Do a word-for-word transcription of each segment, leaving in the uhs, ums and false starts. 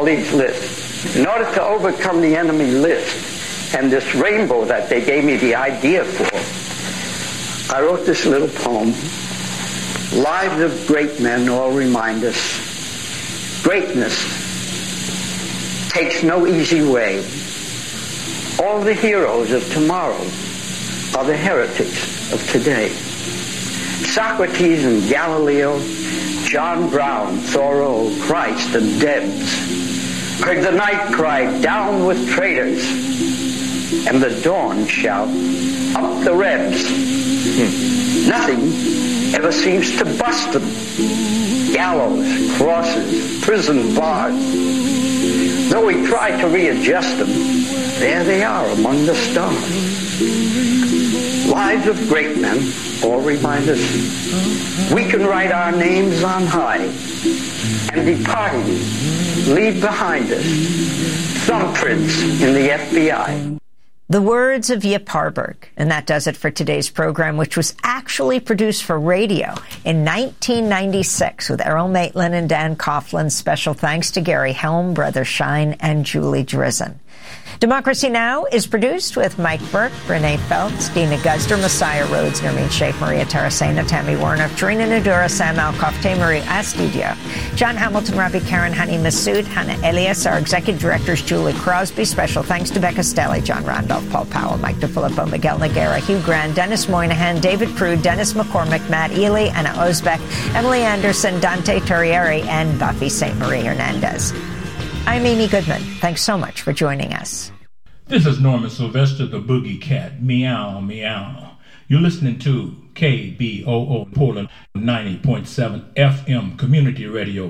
these lists. In order to overcome the enemy list and this rainbow that they gave me the idea for, I wrote this little poem. Lives of great men all remind us greatness takes no easy way. All the heroes of tomorrow are the heretics of today. Socrates and Galileo, John Brown, Thoreau, Christ, and Debs heard the night cry, down with traitors, and the dawn shout, up the Rebs. Hmm. Nothing ever seems to bust them. Gallows, crosses, prison bars. Though we try to readjust them, there they are among the stars. Lives of great men all remind us we can write our names on high and departing leave behind us thumbprints in the F B I. The words of Yip Harburg. And that does it for today's program, which was actually produced for radio in nineteen ninety-six with Errol Maitland and Dan Coughlin. Special thanks to Gary Helm, Brother Shine, and Julie Drizzen. Democracy Now! Is produced with Mike Burke, Renee Feltz, Dina Guzder, Messiah Rhodes, Nermeen Sheikh, Maria Tarasena, Tammy Warner, Tarina Nadura, Sam Alcoff, Marie Astidio, John Hamilton, Ravi Karen, Hani Masood, Hannah Elias. Our executive directors, Julie Crosby. Special thanks to Becca Stelly, John Randolph, Paul Powell, Mike DeFilippo, Miguel Noguera, Hugh Grant, Dennis Moynihan, David Prude, Dennis McCormick, Matt Ely, Anna Osbeck, Emily Anderson, Dante Torrieri, and Buffy Saint Marie Hernandez. I'm Amy Goodman. Thanks so much for joining us. This is Norman Sylvester, the Boogie Cat. Meow, meow. You're listening to K B O O Portland ninety point seven F M Community Radio.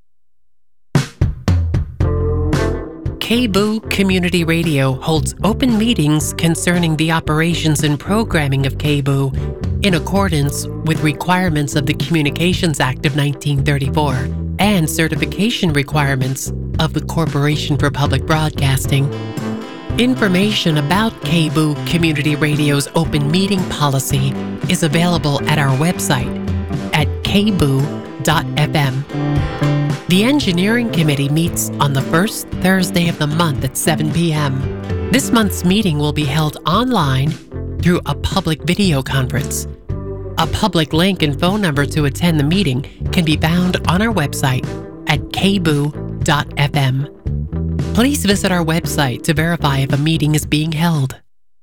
K B O O Community Radio holds open meetings concerning the operations and programming of K B O O in accordance with requirements of the Communications Act of nineteen thirty-four and certification requirements of the Corporation for Public Broadcasting. Information about K B O O Community Radio's open meeting policy is available at our website at k b o o dot f m. The Engineering Committee meets on the first Thursday of the month at seven p.m. This month's meeting will be held online through a public video conference. A public link and phone number to attend the meeting can be found on our website at k b o o dot f m. Please visit our website to verify if a meeting is being held.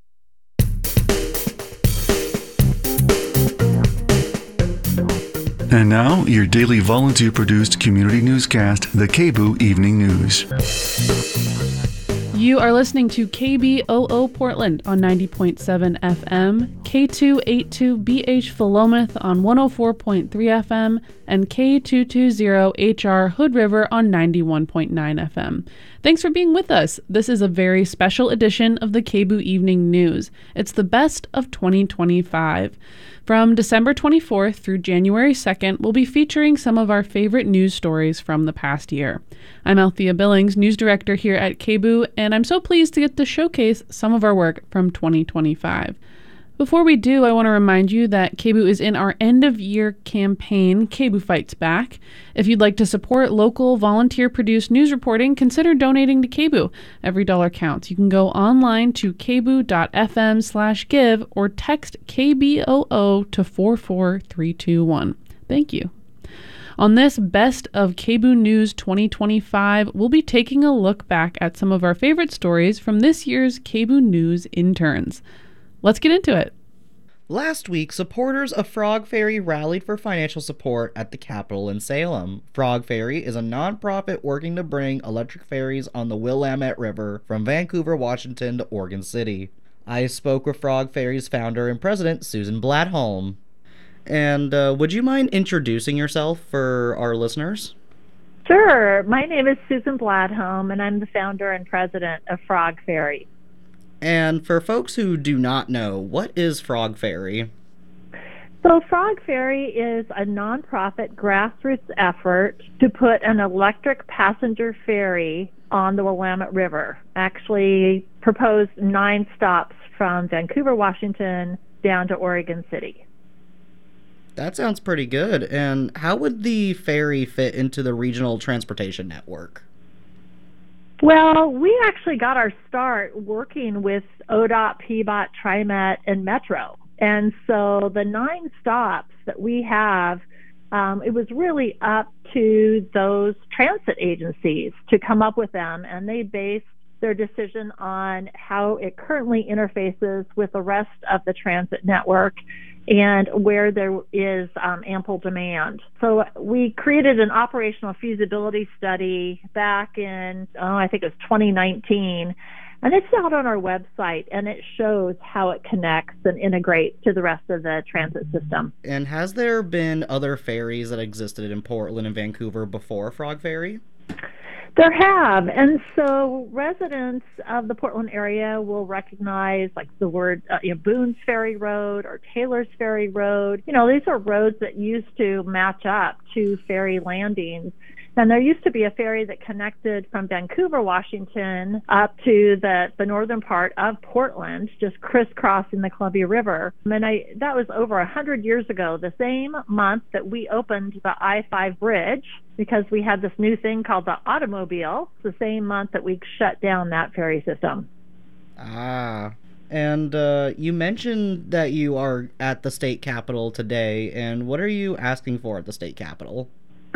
And now, your daily volunteer-produced community newscast, the K B O O Evening News. You are listening to K B O O Portland on ninety point seven F M, K two eighty-two B H Philomath on one oh four point three F M, and K two twenty H R Hood River on ninety-one point nine F M. Thanks for being with us. This is a very special edition of the K B O O Evening News. It's the best of twenty twenty-five. From December twenty-fourth through January second, we'll be featuring some of our favorite news stories from the past year. I'm Althea Billings, news director here at K B O O, and I'm so pleased to get to showcase some of our work from twenty twenty-five. Before we do, I want to remind you that K B O O is in our end-of-year campaign, K B O O Fights Back. If you'd like to support local, volunteer-produced news reporting, consider donating to K B O O. Every dollar counts. You can go online to k b o o dot f m slash give or text K B O O to four four three two one. Thank you. On this Best of K B O O News twenty twenty-five, we'll be taking a look back at some of our favorite stories from this year's K B O O News interns. Let's get into it. Last week, supporters of Frog Ferry rallied for financial support at the Capitol in Salem. Frog Ferry is a nonprofit working to bring electric ferries on the Willamette River from Vancouver, Washington to Oregon City. I spoke with Frog Ferry's founder and president, Susan Bladholm. And uh, would you mind introducing yourself for our listeners? Sure. My name is Susan Bladholm, and I'm the founder and president of Frog Ferry. And for folks who do not know, what is Frog Ferry? So Frog Ferry is a nonprofit grassroots effort to put an electric passenger ferry on the Willamette River. Actually proposed nine stops from Vancouver, Washington, down to Oregon City. That sounds pretty good. And how would the ferry fit into the regional transportation network? Well, we actually got our start working with O D O T, P B O T, TriMet, and Metro. And so the nine stops that we have, um, it was really up to those transit agencies to come up with them, and they based their decision on how it currently interfaces with the rest of the transit network and where there is um, ample demand. So we created an operational feasibility study back in, oh, I think it was twenty nineteen, and it's out on our website, and it shows how it connects and integrates to the rest of the transit system. And has there been other ferries that existed in Portland and Vancouver before Frog Ferry? There have, and so residents of the Portland area will recognize, like, the word uh, you know, Boone's Ferry Road or Taylor's Ferry Road. You know, these are roads that used to match up to ferry landings. And there used to be a ferry that connected from Vancouver, Washington, up to the, the northern part of Portland, just crisscrossing the Columbia River. And I, that was over one hundred years ago, the same month that we opened the I five bridge, because we had this new thing called the automobile. It's the same month that we shut down that ferry system. Ah. And uh, you mentioned that you are at the state capitol today, and what are you asking for at the state capitol?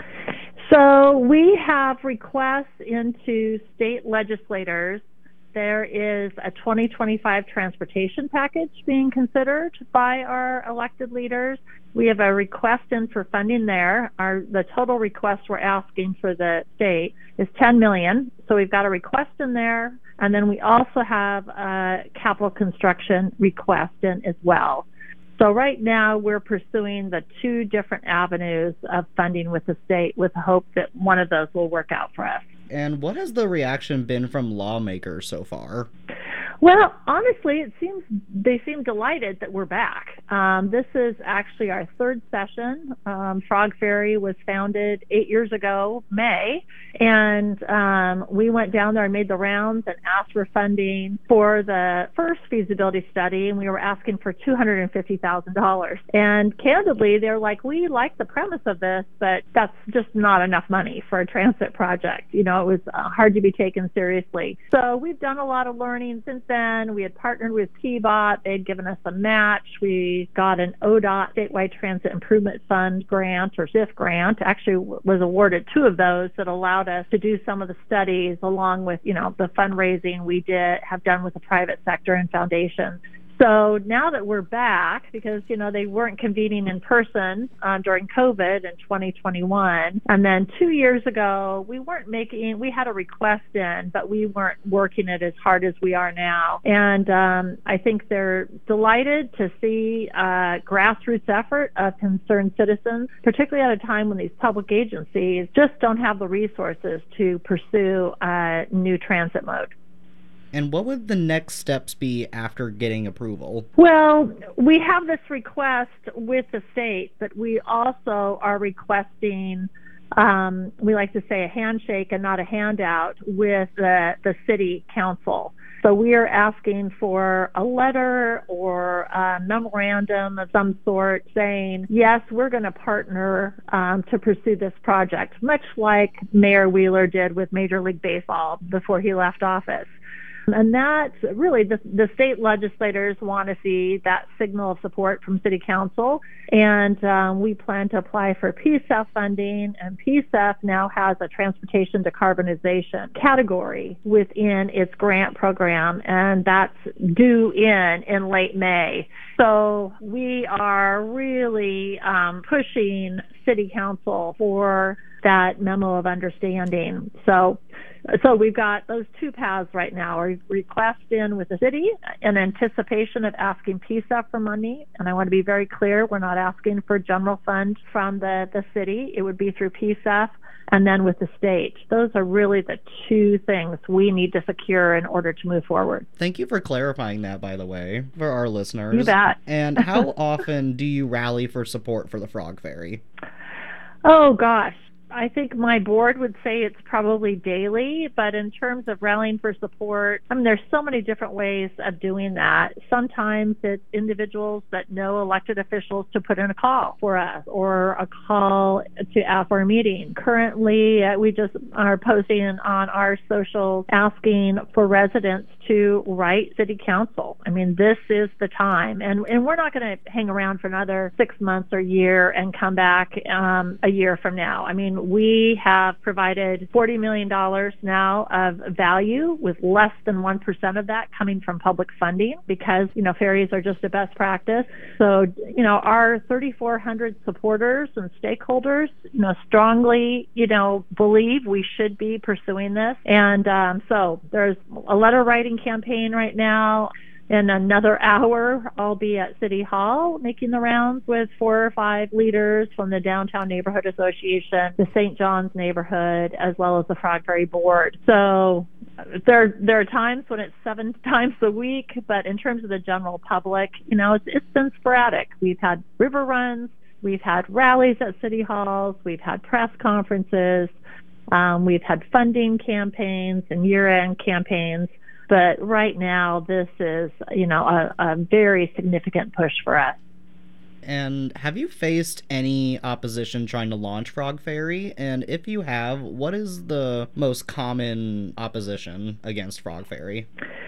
So we have requests into state legislators. There is a twenty twenty-five transportation package being considered by our elected leaders. We have a request in for funding there. Our the total request we're asking for the state is ten million dollars. So we've got a request in there, and then we also have a capital construction request in as well. So right now we're pursuing the two different avenues of funding with the state, with the hope that one of those will work out for us. And what has the reaction been from lawmakers so far? Well, honestly, it seems they seem delighted that we're back. Um, this is actually our third session. Um, Frog Ferry was founded eight years ago, May, and um, we went down there and made the rounds and asked for funding for the first feasibility study, and we were asking for two hundred fifty thousand dollars. And candidly, they're like, we like the premise of this, but that's just not enough money for a transit project. You know, it was uh, hard to be taken seriously. So we've done a lot of learning since then. We had partnered with P B O T. They'd given us a match. We got an O D O T, Statewide Transit Improvement Fund grant, or S I F grant. Actually was awarded two of those that allowed us to do some of the studies, along with, you know, the fundraising we did have done with the private sector and foundations. So now that we're back, because, you know, they weren't convening in person uh, during COVID in twenty twenty-one. And then two years ago, we weren't making, we had a request in, but we weren't working it as hard as we are now. And um, I think they're delighted to see a grassroots effort of concerned citizens, particularly at a time when these public agencies just don't have the resources to pursue a new transit mode. And what would the next steps be after getting approval? Well, we have this request with the state, but we also are requesting, um, we like to say a handshake and not a handout, with the, the city council. So we are asking for a letter or a memorandum of some sort saying, yes, we're going to partner um, to pursue this project, much like Mayor Wheeler did with Major League Baseball before he left office. And that's really, the, the state legislators want to see that signal of support from City Council. And um, we plan to apply for P S E F funding. And P S E F now has a transportation decarbonization category within its grant program. And that's due in in late May. So we are really um, pushing City Council for that memo of understanding. So So we've got those two paths right now. A request in with the city in anticipation of asking P S E F for money. And I want to be very clear, we're not asking for general fund from the, the city. It would be through P S E F and then with the state. Those are really the two things we need to secure in order to move forward. Thank you for clarifying that, by the way, for our listeners. You bet. And how often do you rally for support for the Frog Ferry? Oh, gosh. I think my board would say it's probably daily, but in terms of rallying for support, I mean, there's so many different ways of doing that. Sometimes it's individuals that know elected officials to put in a call for us or a call to ask for a meeting. Currently, uh, we just are posting on our social asking for residents to write city council. I mean, this is the time. And, and we're not going to hang around for another six months or year and come back um, a year from now. I mean, we have provided forty million dollars now of value, with less than one percent of that coming from public funding, because, you know, ferries are just a best practice. So, you know, our thirty-four hundred supporters and stakeholders, you know, strongly, you know, believe we should be pursuing this. And um, so there's a letter writing campaign right now. In another hour, I'll be at City Hall making the rounds with four or five leaders from the Downtown Neighborhood Association, the Saint John's neighborhood, as well as the Frog Ferry Board. So there, there are times when it's seven times a week, but in terms of the general public, you know, it's, it's been sporadic. We've had river runs, we've had rallies at city halls, we've had press conferences, um, we've had funding campaigns and year-end campaigns. But right now, this is, you know, a, a very significant push for us. And have you faced any opposition trying to launch Frog Ferry? And if you have, what is the most common opposition against Frog Ferry?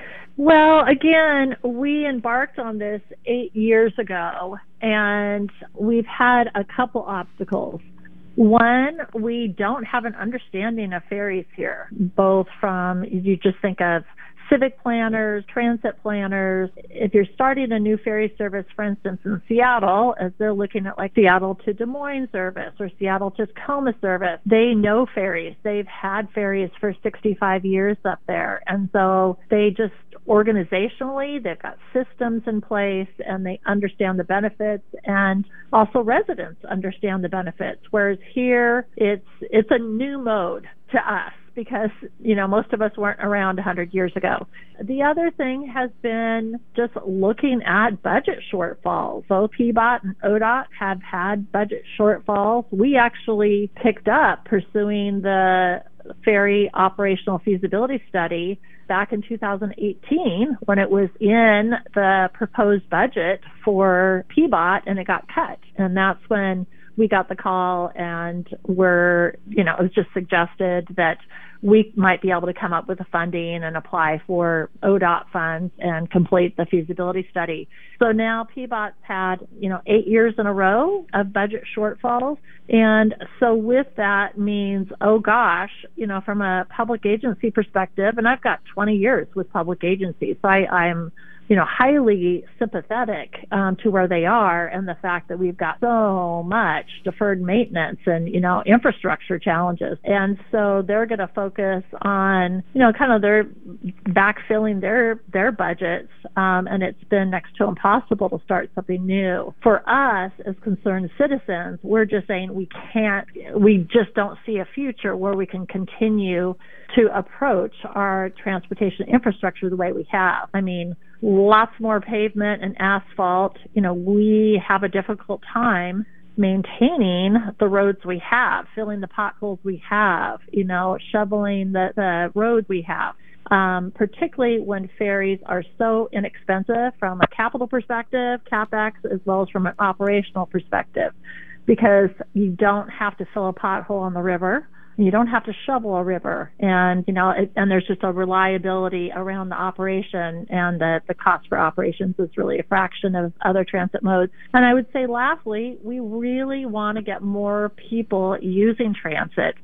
Well, again, we embarked on this eight years ago, and we've had a couple obstacles. One, we don't have an understanding of ferries here, both from, you just think of civic planners, transit planners. If you're starting a new ferry service, for instance, in Seattle, as they're looking at like Seattle to Des Moines service or Seattle to Tacoma service, they know ferries. They've had ferries for sixty-five years up there. And so they just organizationally, they've got systems in place and they understand the benefits, and also residents understand the benefits. Whereas here, it's it's a new mode to us, because, you know, most of us weren't around one hundred years ago. The other thing has been just looking at budget shortfalls. Both P B O T and O D O T have had budget shortfalls. We actually picked up pursuing the ferry operational feasibility study back in two thousand eighteen when it was in the proposed budget for P B O T, and it got cut. And that's when we got the call, and we're, you know, it was just suggested that we might be able to come up with the funding and apply for O D O T funds and complete the feasibility study. So now P B O T's had, you know, eight years in a row of budget shortfalls. And so with that means, oh gosh, you know, from a public agency perspective, and I've got twenty years with public agencies, so I, I'm, you know, highly sympathetic um, to where they are, and the fact that we've got so much deferred maintenance and, you know, infrastructure challenges. And so they're going to focus on, you know, kind of their backfilling their, their budgets. Um, and it's been next to impossible to start something new. For us as concerned citizens, we're just saying we can't, we just don't see a future where we can continue to approach our transportation infrastructure the way we have. I mean, lots more pavement and asphalt. You know, we have a difficult time maintaining the roads we have, filling the potholes we have, you know, shoveling the, the roads we have. Um, particularly when ferries are so inexpensive from a capital perspective, CapEx, as well as from an operational perspective, because you don't have to fill a pothole on the river. You don't have to shovel a river, and, you know, it, and there's just a reliability around the operation, and the, the cost for operations is really a fraction of other transit modes. And I would say, lastly, we really want to get more people using transit.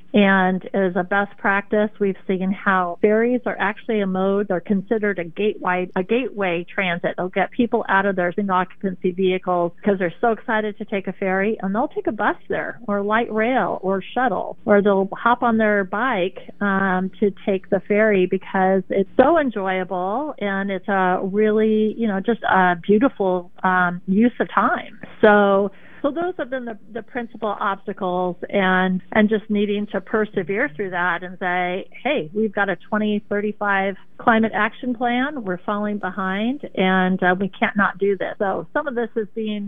And as a best practice, we've seen how ferries are actually a mode. They're considered a gateway, a gateway transit. They'll get people out of their single occupancy vehicles because they're so excited to take a ferry, and they'll take a bus there, or light rail, or shuttle, or they'll hop on their bike um, to take the ferry because it's so enjoyable, and it's a really, you know, just a beautiful um, use of time. So. So those have been the, the principal obstacles, and, and just needing to persevere through that and say, hey, we've got a twenty thirty-five climate action plan. We're falling behind, and uh, we can't not do this. So some of this is being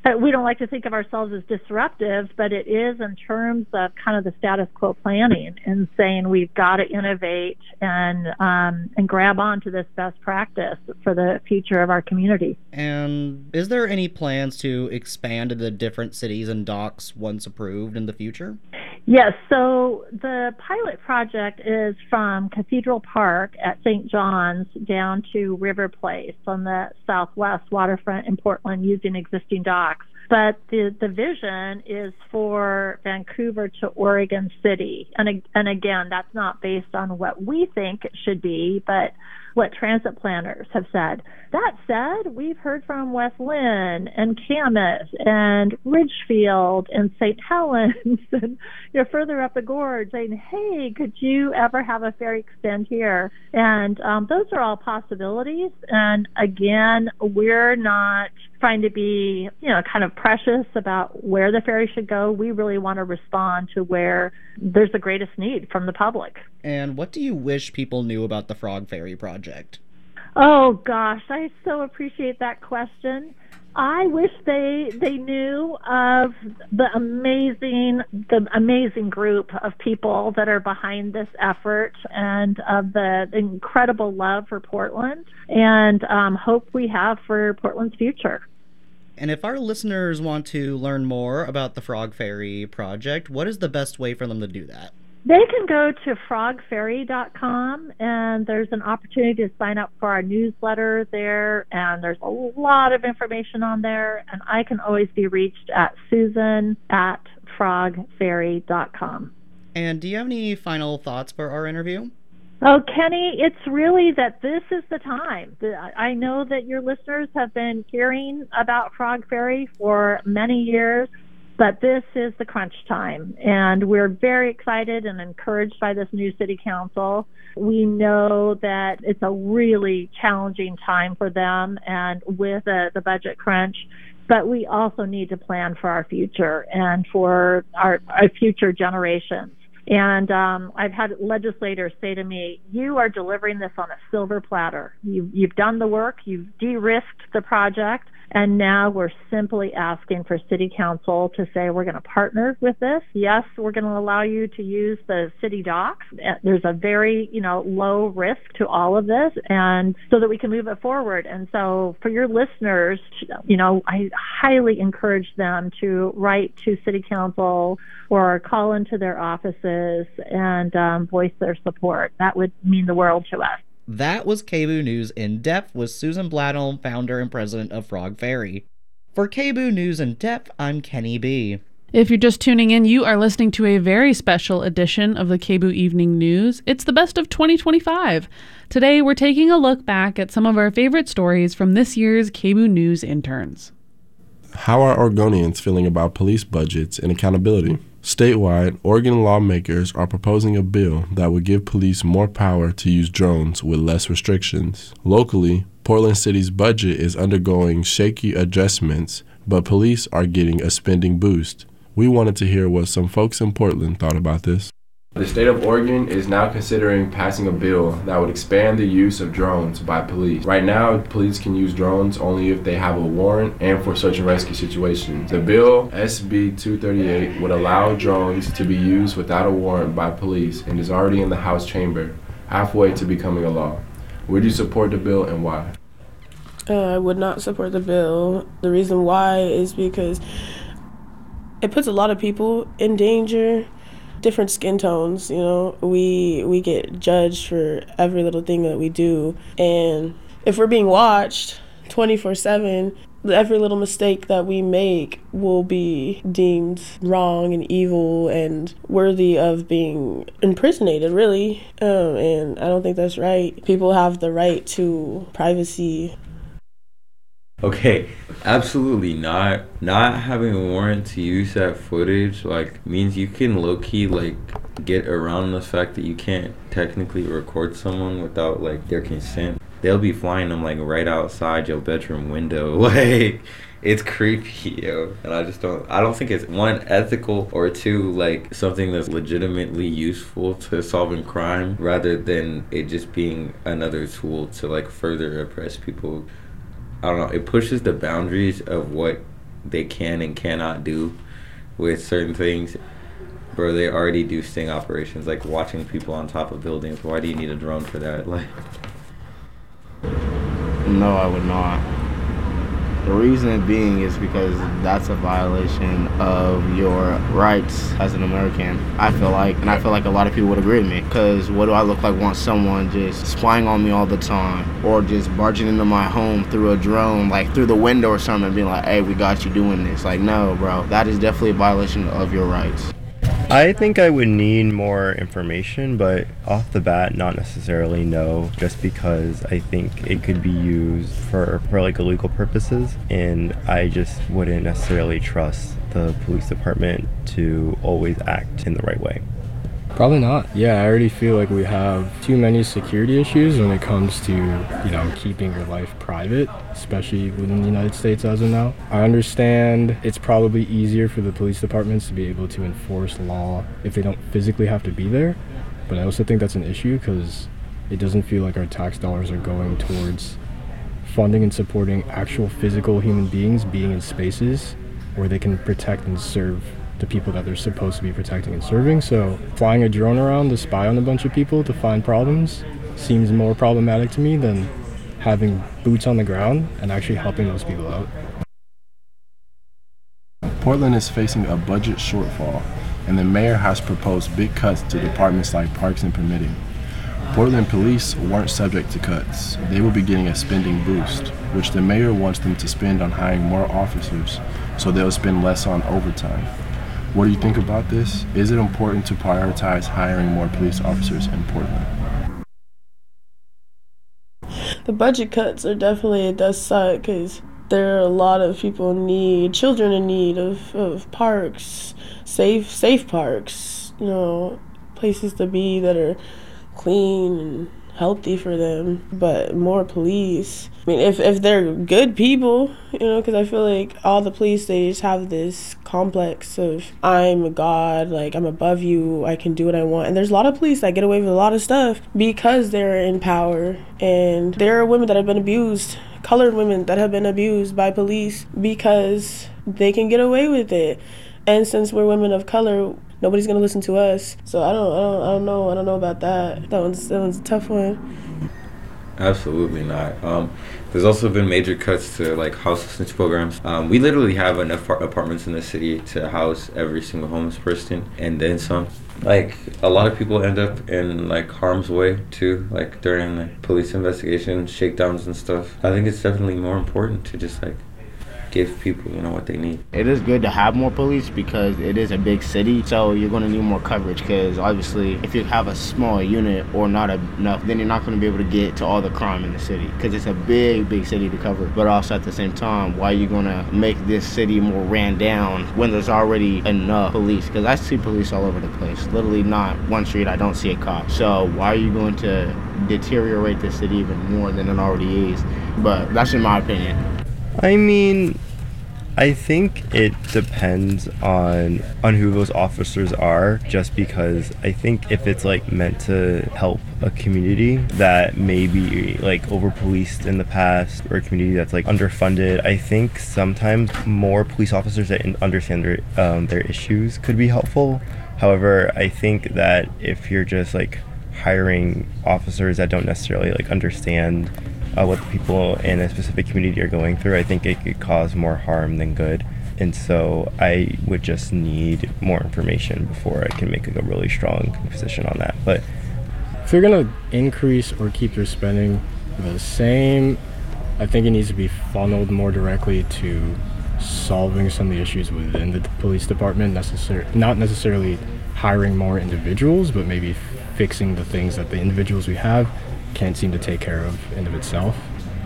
uh, we don't like to think of ourselves as disruptive, but it is in terms of kind of the status quo planning and saying we've got to innovate and um, and grab onto this best practice for the future of our community. And is there any plans to expand to the different cities and docks once approved in the future? Yes, so the pilot project is from Cathedral Park at Saint John's down to River Place on the southwest waterfront in Portland using existing docks. But the, the vision is for Vancouver to Oregon City. And, and again, that's not based on what we think it should be, but what transit planners have said. That said, we've heard from West Lynn and Camas and Ridgefield and Saint Helens and you know further up the gorge saying, hey, could you ever have a ferry extend here? And um, those are all possibilities. And again, we're not trying to be, you know, kind of precious about where the ferry should go. We really want to respond to where there's the greatest need from the public. And what do you wish people knew about the Frog Ferry project? Oh, gosh, I so appreciate that question. I wish they they knew of the amazing the amazing group of people that are behind this effort and of the incredible love for Portland and um, hope we have for Portland's future. And if our listeners want to learn more about the Frog Ferry project, what is the best way for them to do that? They can go to frog ferry dot com, and there's an opportunity to sign up for our newsletter there, and there's a lot of information on there, and I can always be reached at Susan at frog ferry dot com. And do you have any final thoughts for our interview? Oh, Kenny, it's really that this is the time. I know that your listeners have been hearing about Frog Ferry for many years, but this is the crunch time, and we're very excited and encouraged by this new city council. We know that it's a really challenging time for them and with the, the budget crunch, but we also need to plan for our future and for our, our future generations. And um, I've had legislators say to me, you are delivering this on a silver platter. You, you've done the work, you've de-risked the project, and now we're simply asking for City Council to say we're going to partner with this. Yes, we're going to allow you to use the city docks. There's a very, you know, low risk to all of this, and so that we can move it forward. And so for your listeners, you know, I highly encourage them to write to City Council or call into their offices and um, voice their support. That would mean the world to us. That was K B O O News in Depth with Susan Bladholm, founder and president of Frog Ferry. For K B O O News in Depth, I'm Kenny B. If you're just tuning in, you are listening to a very special edition of the K B O O Evening News. It's the best of twenty twenty-five. Today, we're taking a look back at some of our favorite stories from this year's K B O O News interns. How are Oregonians feeling about police budgets and accountability? Statewide, Oregon lawmakers are proposing a bill that would give police more power to use drones with less restrictions. Locally, Portland City's budget is undergoing shaky adjustments, but police are getting a spending boost. We wanted to hear what some folks in Portland thought about this. The state of Oregon is now considering passing a bill that would expand the use of drones by police. Right now, police can use drones only if they have a warrant and for search and rescue situations. The bill, S B two thirty-eight, would allow drones to be used without a warrant by police and is already in the House chamber, halfway to becoming a law. Would you support the bill and why? Uh, I would not support the bill. The reason why is because it puts a lot of people in danger. Different skin tones, you know, we we get judged for every little thing that we do, and if we're being watched twenty-four seven, every little mistake that we make will be deemed wrong and evil and worthy of being imprisonated, really, um, and I don't think that's right. People have the right to privacy. Okay, absolutely not. Not having a warrant to use that footage, like, means you can low-key, like, get around the fact that you can't technically record someone without, like, their consent. They'll be flying them, like, right outside your bedroom window. Like, it's creepy, yo. And I just don't, I don't think it's, one, ethical, or two, like, something that's legitimately useful to solving crime, rather than it just being another tool to, like, further oppress people. I don't know, it pushes the boundaries of what they can and cannot do with certain things. Bro, they already do sting operations, like watching people on top of buildings. Why do you need a drone for that? Like, no, I would not. The reason being is because that's a violation of your rights as an American, I feel like, and I feel like a lot of people would agree with me, because what do I look like want someone just spying on me all the time, or just barging into my home through a drone, like through the window or something, and being like, hey, we got you doing this. Like, no, bro, that is definitely a violation of your rights. I think I would need more information, but off the bat, not necessarily no, just because I think it could be used for, for like illegal purposes, and I just wouldn't necessarily trust the police department to always act in the right way. Probably not. Yeah, I already feel like we have too many security issues when it comes to, you know, keeping your life private, especially within the United States as of now. I understand it's probably easier for the police departments to be able to enforce law if they don't physically have to be there, but I also think that's an issue because it doesn't feel like our tax dollars are going towards funding and supporting actual physical human beings being in spaces where they can protect and serve the people that they're supposed to be protecting and serving. So flying a drone around to spy on a bunch of people to find problems seems more problematic to me than having boots on the ground and actually helping those people out. Portland is facing a budget shortfall, and the mayor has proposed big cuts to departments like parks and permitting. Portland police weren't subject to cuts. They will be getting a spending boost, which the mayor wants them to spend on hiring more officers, so they'll spend less on overtime. What do you think about this? Is it important to prioritize hiring more police officers in Portland? The budget cuts are definitely, it does suck because there are a lot of people in need, children in need of, of parks, safe safe parks, you know, places to be that are clean and healthy for them, but more police. I mean, if, if they're good people, you know, because I feel like all the police, they just have this complex of, I'm a god, like, I'm above you, I can do what I want. And there's a lot of police that get away with a lot of stuff because they're in power. And there are women that have been abused, colored women that have been abused by police because they can get away with it. And since we're women of color, nobody's gonna listen to us. So I don't, I don't, I don't know, I don't know about that. That one's, that one's a tough one. Absolutely not. Um, there's also been major cuts to like houselessness programs. Um, we literally have enough apartments in the city to house every single homeless person and then some. Like a lot of people end up in like harm's way too, like during like police investigations, shakedowns and stuff. I think it's definitely more important to just like give people, you know, what they need. It is good to have more police because it is a big city, so you're going to need more coverage because obviously if you have a small unit or not enough, then you're not going to be able to get to all the crime in the city because it's a big, big city to cover. But also at the same time, why are you going to make this city more ran down when there's already enough police? Because I see police all over the place. Literally not one street I don't see a cop. So why are you going to deteriorate the city even more than it already is? But that's in my opinion. I mean, I think it depends on on who those officers are, just because I think if it's like meant to help a community that may be like over policed in the past or a community that's like underfunded, I think sometimes more police officers that understand their um, their issues could be helpful. However, I think that if you're just like hiring officers that don't necessarily like understand Uh, what the people in a specific community are going through, I think it could cause more harm than good. And so I would just need more information before I can make like, a really strong position on that. But if you're going to increase or keep your spending the same, I think it needs to be funneled more directly to solving some of the issues within the police department, necessar- not necessarily hiring more individuals, but maybe fixing the things that the individuals we have can't seem to take care of in of itself.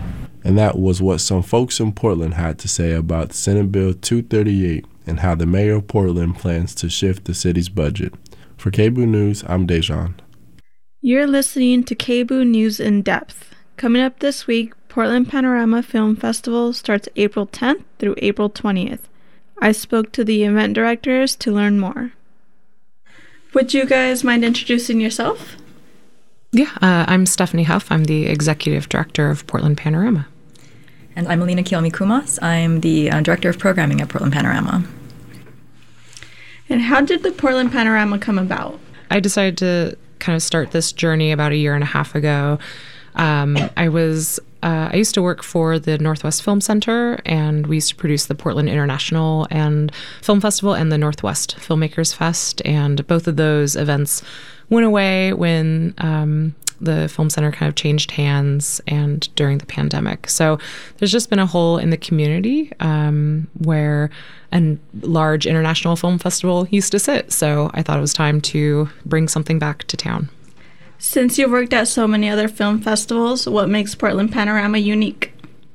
And that was what some folks in Portland had to say about Senate Bill two thirty-eight and how the mayor of Portland plans to shift the city's budget. For K B O O News, I'm Dejan. You're listening to K B O O News in Depth. Coming up this week, Portland Panorama Film Festival starts April tenth through April twentieth. I spoke to the event directors to learn more. Would you guys mind introducing yourself? Yeah, uh, I'm Stephanie Huff. I'm the executive director of Portland Panorama. And I'm Melina Kiyomi-Kumas. I'm the uh, Director of Programming at Portland Panorama. And how did the Portland Panorama come about? I decided to kind of start this journey about a year and a half ago. Um, I was uh, I used to work for the Northwest Film Center, and we used to produce the Portland International and Film Festival and the Northwest Filmmakers Fest. And both of those events went away when um, the Film Center kind of changed hands and during the pandemic. So there's just been a hole in the community um, where a large international film festival used to sit. So I thought it was time to bring something back to town. Since you've worked at so many other film festivals, what makes Portland Panorama unique?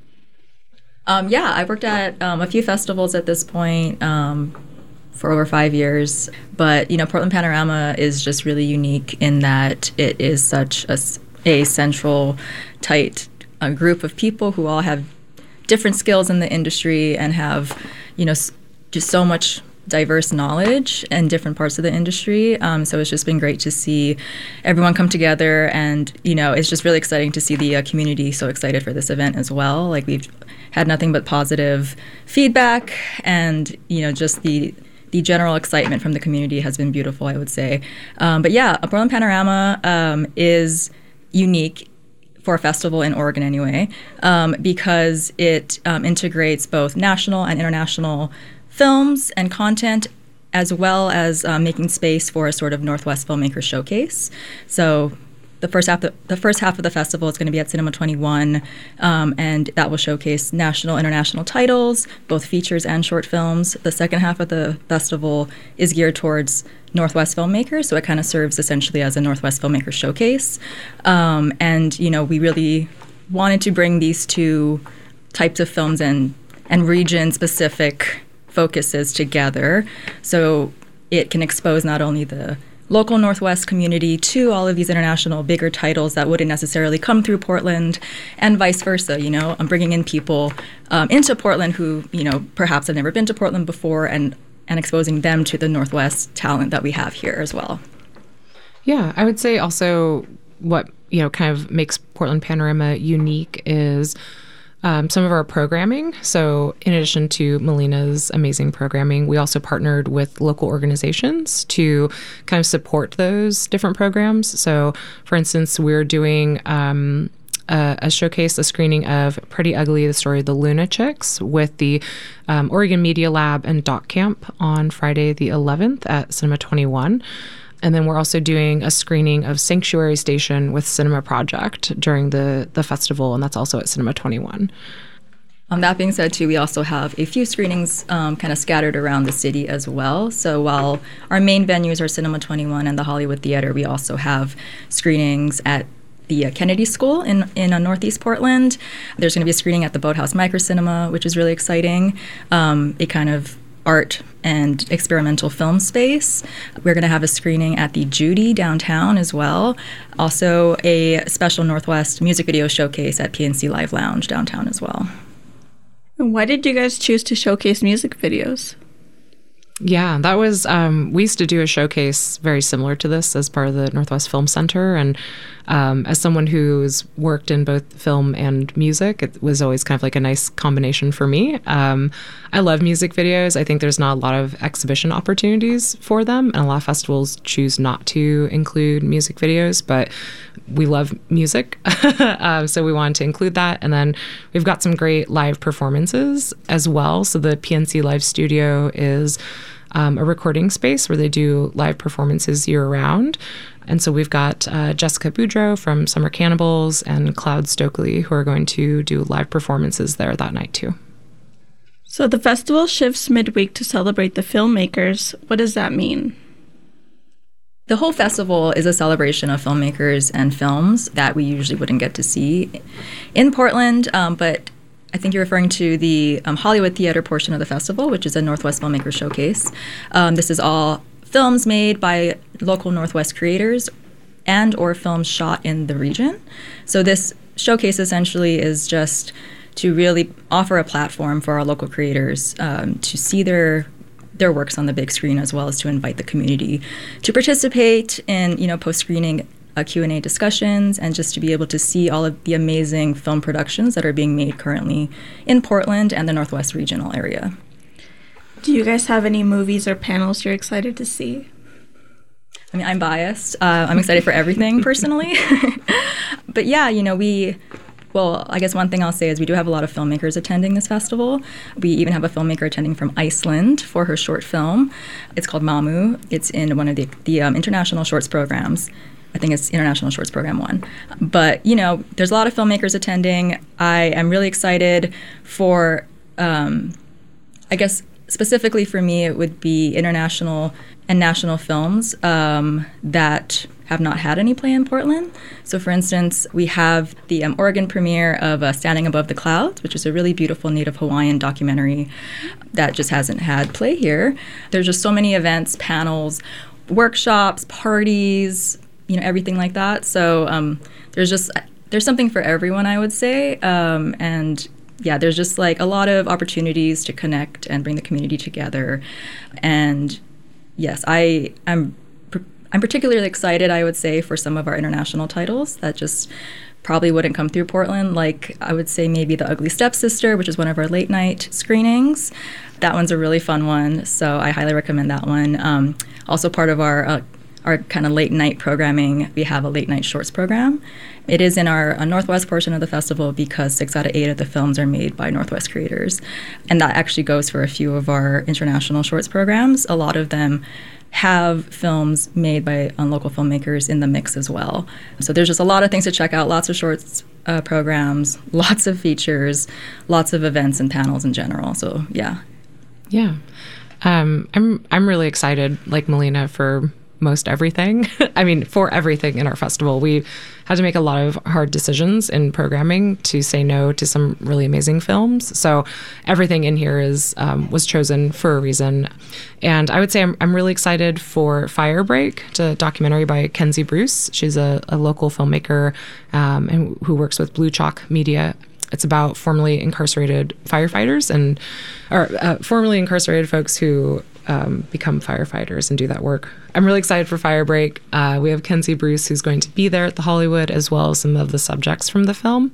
Um, yeah, I've worked at um, a few festivals at this point um, for over five years. But, you know, Portland Panorama is just really unique in that it is such a, a central, tight uh, group of people who all have different skills in the industry and have, you know, just so much diverse knowledge in different parts of the industry. Um, so it's just been great to see everyone come together, and, you know, it's just really exciting to see the uh, community so excited for this event as well. Like, we've had nothing but positive feedback, and, you know, just the the general excitement from the community has been beautiful, I would say. Um, but yeah, a Portland Panorama um, is unique for a festival in Oregon anyway, um, because it um, integrates both national and international films and content, as well as um, making space for a sort of Northwest Filmmaker Showcase. So the first half, the, the first half of the festival is going to be at Cinema twenty-one, um, and that will showcase national, international titles, both features and short films. The second half of the festival is geared towards Northwest filmmakers, so it kind of serves essentially as a Northwest Filmmaker Showcase. Um, and, you know, we really wanted to bring these two types of films and and region-specific focuses together, so it can expose not only the local Northwest community to all of these international bigger titles that wouldn't necessarily come through Portland, and vice versa. You know, I'm bringing in people um, into Portland who, you know, perhaps have never been to Portland before, and and exposing them to the Northwest talent that we have here as well. Yeah, I would say also what, you know, kind of makes Portland Panorama unique is Um, some of our programming. So in addition to Melina's amazing programming, we also partnered with local organizations to kind of support those different programs. So for instance, we're doing um, a, a showcase, a screening of Pretty Ugly, the story of the Luna Chicks, with the um, Oregon Media Lab and Doc Camp on Friday the eleventh at Cinema twenty-one. And then we're also doing a screening of Sanctuary Station with Cinema Project during the, the festival, and that's also at Cinema twenty-one. Um, that being said, too, we also have a few screenings um, kind of scattered around the city as well. So while our main venues are Cinema twenty-one and the Hollywood Theater, we also have screenings at the uh, Kennedy School in, in uh, Northeast Portland. There's going to be a screening at the Boathouse Microcinema, which is really exciting. Um, it kind of art and experimental film space. We're going to have a screening at the Judy downtown as well. Also a special Northwest music video showcase at P N C Live Lounge downtown as well. And why did you guys choose to showcase music videos? Yeah, that was, um, we used to do a showcase very similar to this as part of the Northwest Film Center. And um, as someone who's worked in both film and music, it was always kind of like a nice combination for me. Um, I love music videos. I think there's not a lot of exhibition opportunities for them, and a lot of festivals choose not to include music videos, but we love music. um, so we wanted to include that. And then we've got some great live performances as well. So the P N C Live Studio is Um, a recording space where they do live performances year-round. And so we've got uh, Jessica Boudreau from Summer Cannibals and Cloud Stokely who are going to do live performances there that night too. So the festival shifts midweek to celebrate the filmmakers. What does that mean? The whole festival is a celebration of filmmakers and films that we usually wouldn't get to see in Portland, um, but I think you're referring to the um, Hollywood Theater portion of the festival, which is a Northwest Filmmaker Showcase. Um, this is all films made by local Northwest creators and or films shot in the region. So this showcase essentially is just to really offer a platform for our local creators um, to see their their works on the big screen, as well as to invite the community to participate in, you know, post-screening uh, Q and A discussions, and just to be able to see all of the amazing film productions that are being made currently in Portland and the Northwest regional area. Do you guys have any movies or panels you're excited to see? I mean, I'm biased. Uh, I'm excited for everything personally. But yeah, you know, we, well, I guess one thing I'll say is we do have a lot of filmmakers attending this festival. We even have a filmmaker attending from Iceland for her short film. It's called Mamu. It's in one of the, the um, international shorts programs. I think it's International Shorts Program one. But, you know, there's a lot of filmmakers attending. I am really excited for, um, I guess, specifically for me, it would be international and national films um, that have not had any play in Portland. So, for instance, we have the um, Oregon premiere of uh, Standing Above the Clouds, which is a really beautiful Native Hawaiian documentary that just hasn't had play here. There's just so many events, panels, workshops, parties, you know, everything like that. So um, there's just, there's something for everyone, I would say. Um, and yeah, there's just like a lot of opportunities to connect and bring the community together. And yes, I, I'm I'm particularly excited, I would say, for some of our international titles that just probably wouldn't come through Portland. Like, I would say maybe The Ugly Stepsister, which is one of our late night screenings. That one's a really fun one, so I highly recommend that one. Um, also part of our uh, our kind of late night programming, we have a late night shorts program. It is in our uh, Northwest portion of the festival because six out of eight of the films are made by Northwest creators. And that actually goes for a few of our international shorts programs. A lot of them have films made by um, local filmmakers in the mix as well. So there's just a lot of things to check out, lots of shorts uh, programs, lots of features, lots of events and panels in general. So yeah. Yeah. Um, I'm I'm really excited, like Melina, for most everything. I mean, for everything in our festival. We had to make a lot of hard decisions in programming to say no to some really amazing films. So everything in here is um, was chosen for a reason. And I would say I'm, I'm really excited for Firebreak, it's a documentary by Kenzie Bruce. She's a, a local filmmaker um, and who works with Blue Chalk Media. It's about formerly incarcerated firefighters and or uh, formerly incarcerated folks who um, become firefighters and do that work. I'm really excited for Firebreak. Uh, we have Kenzie Bruce, who's going to be there at the Hollywood, as well as some of the subjects from the film.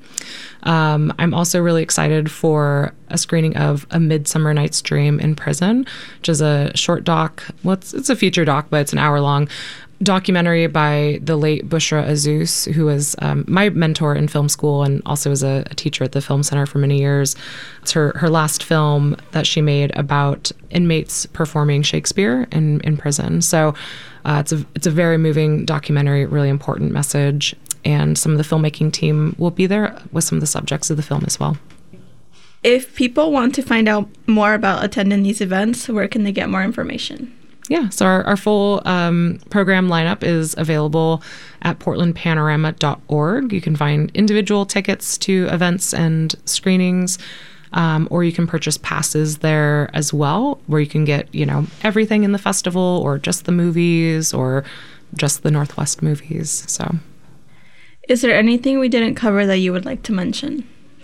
Um, I'm also really excited for a screening of A Midsummer Night's Dream in Prison, which is a short doc. Well, it's, it's a feature doc, but it's an hour long documentary by the late Bushra Azus, who was um, my mentor in film school and also was a, a teacher at the Film Center for many years. It's her, her last film that she made about inmates performing Shakespeare in, in prison. So uh, it's a it's a very moving documentary, really important message. And some of the filmmaking team will be there with some of the subjects of the film as well. If people want to find out more about attending these events, where can they get more information? Yeah, so our, our full um, program lineup is available at portland panorama dot org. You can find individual tickets to events and screenings, um, or you can purchase passes there as well, where you can get, you know, everything in the festival or just the movies or just the Northwest movies. So, is there anything we didn't cover that you would like to mention?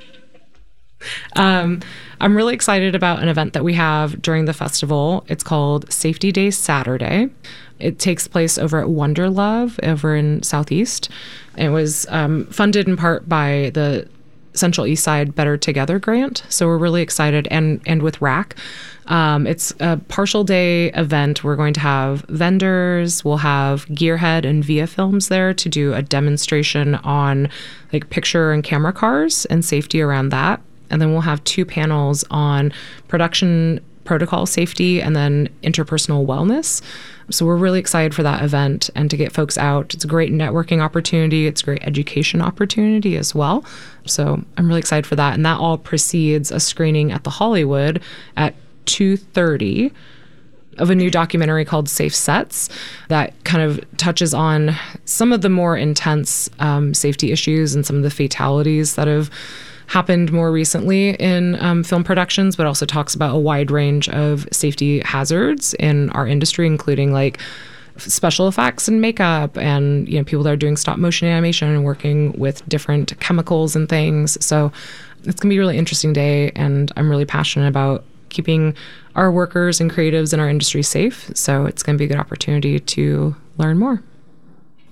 Um, I'm really excited about an event that we have during the festival. It's called Safety Day Saturday. It takes place over at Wonder Love over in Southeast. It was um, funded in part by the Central East Side Better Together grant. So we're really excited, and, and with R A C. Um, it's a partial day event. We're going to have vendors. We'll have Gearhead and Via Films there to do a demonstration on like picture and camera cars and safety around that. And then we'll have two panels on production protocol safety and then interpersonal wellness. So we're really excited for that event and to get folks out. It's a great networking opportunity. It's a great education opportunity as well. So I'm really excited for that. And that all precedes a screening at the Hollywood at two thirty of a new documentary called Safe Sets that kind of touches on some of the more intense um, safety issues and some of the fatalities that have happened more recently in um, film productions, but also talks about a wide range of safety hazards in our industry, including like special effects and makeup and, you know, people that are doing stop motion animation and working with different chemicals and things. So it's going to be a really interesting day, and I'm really passionate about keeping our workers and creatives in our industry safe. So it's going to be a good opportunity to learn more.